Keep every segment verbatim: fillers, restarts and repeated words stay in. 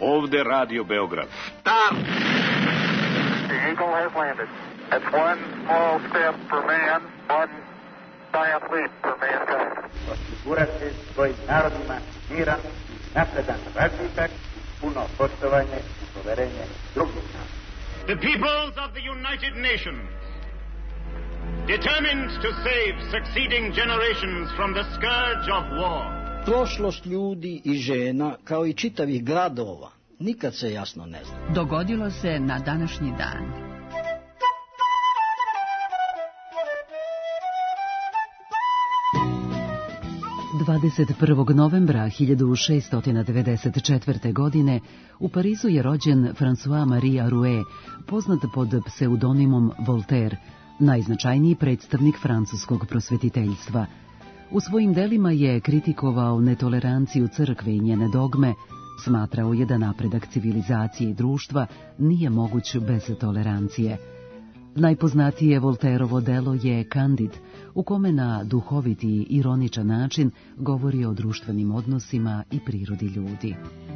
Ovde Radio Beograd. Start! The Eagle has landed. That's one small step for man, one giant leap for mankind. Osigurati svojim narodima miran, napredan razvitak, puno poštovanje i poverenje drugih naroda. The peoples of the United Nations, determined to save succeeding generations from the scourge of war. Prošlost ljudi i žena, kao i čitavih gradova, nikad se jasno ne zna. Dogodilo se na današnji dan. dvadeset prvog novembra hiljadu šeststo devedeset četvrte. godine u Parizu je rođen François Marie Arouet, poznat pod pseudonimom Voltaire, najznačajniji predstavnik francuskog prosvetiteljstva. U svojim delima je kritikovao netoleranciju crkve i njene dogme, smatrao je da napredak civilizacije i društva nije moguć bez tolerancije. Najpoznatije Voltaireovo delo je Candide, u kome na duhovit i ironičan način govori o društvenim odnosima i prirodi ljudi.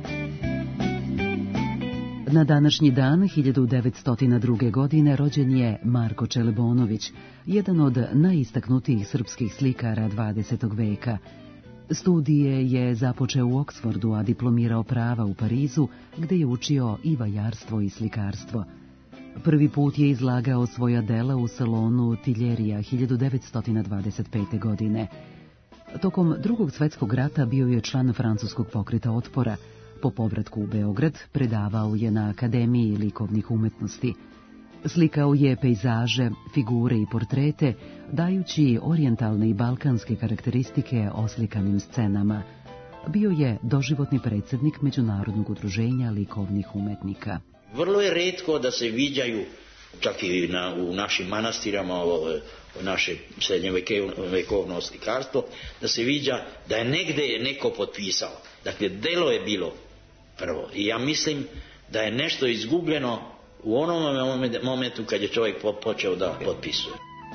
Na današnji dan, hiljadu devetsto druge. godine, rođen je Marko Čelebonović, jedan od najistaknutijih srpskih slikara dvadesetog veka. Studije je započeo u Oksfordu, a diplomirao prava u Parizu, gde je učio i vajarstvo i slikarstvo. Prvi put je izlagao svoja dela u salonu Tiljerija hiljadu devetsto dvadeset pete. godine. Tokom Drugog svjetskog rata bio je član francuskog pokreta otpora. Po povratku u Beograd predavao je na Akademiji likovnih umetnosti. Slikao je pejzaže, figure i portrete, dajući orijentalne i balkanske karakteristike oslikanim scenama. Bio je doživotni predsjednik Međunarodnog udruženja likovnih umetnika. Vrlo je retko da se viđaju, čak i na, u našim manastirama, naše srednjevekovno slikarstvo, da se viđa da je negde neko potpisao. Dakle, delo je bilo prvo. I ja mislim da je nešto izgubljeno u onom momentu kad je čovjek počeo da potpisuje.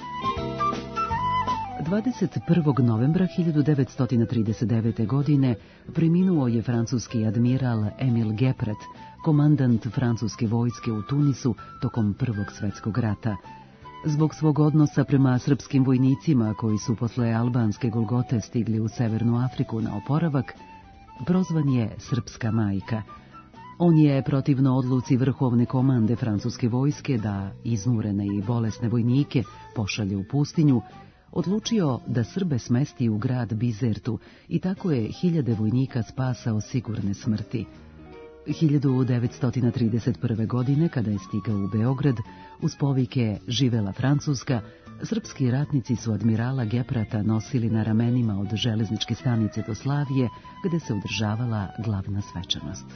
dvadeset prvog novembra hiljadu devetsto trideset devete. godine preminuo je francuski admiral Emil Gepret, komandant francuske vojske u Tunisu tokom Prvog svjetskog rata. Zbog svog odnosa prema srpskim vojnicima koji su posle albanske Golgote stigli u Severnu Afriku na oporavak, prozvan je Srpska majka. On je protivno odluci vrhovne komande francuske vojske da iznurene i bolesne vojnike pošalje u pustinju, odlučio da Srbe smesti u grad Bizertu i tako je hiljade vojnika spasao sigurne smrti. hiljadu devetsto trideset prve. godine, kada je stigao u Beograd, uz povike "Živela Francuska", srpski ratnici su admirala Geprata nosili na ramenima od železničke stanice do Slavije, gde se održavala glavna svečanost.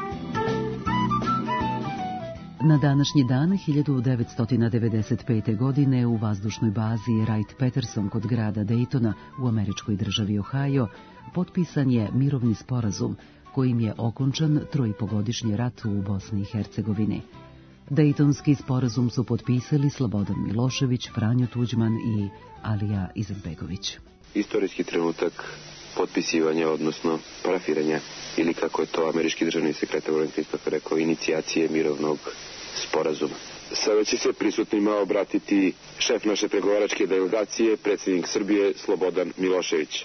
Na današnji dan, hiljadu devetsto devedeset pete. godine, u vazdušnoj bazi Wright-Patterson kod grada Daytona u američkoj državi Ohio, potpisan je mirovni sporazum kojim je okončan trojipogodišnji rat u Bosni i Hercegovini. Dejtonski sporazum su potpisali Slobodan Milošević, Franjo Tuđman i Alija Izetbegović. Istorijski trenutak potpisivanja, odnosno parafiranja, ili kako je to američki državni sekretar Warren Christopher rekao, inicijacije mirovnog sporazuma. Sada će se prisutnima obratiti šef naše pregovaračke delegacije, predsjednik Srbije Slobodan Milošević.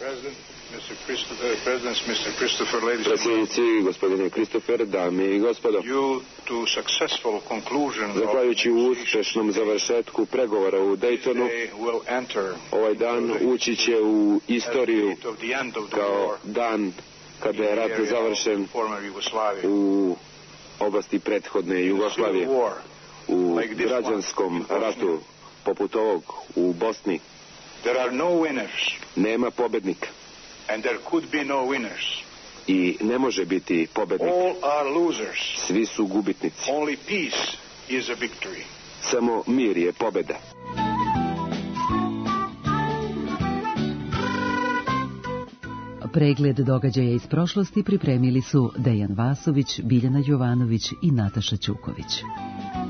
Predsjednici, gospodine Christopher, dame i gospodo, zahvaljujući uspešnom završetku pregovora u Daytonu, ovaj dan ući će u istoriju kao dan kada je rat završen u oblasti prethodne Jugoslavije. U građanskom ratu poput ovog u Bosni nema pobednika. And there could be no winners. I ne može biti pobednik. All are losers. Svi su gubitnici. Only peace is a victory. Samo mir je pobeda. Pregled događaja iz prošlosti pripremili su Dejan Vasović, Biljana Jovanović i Nataša Ćuković.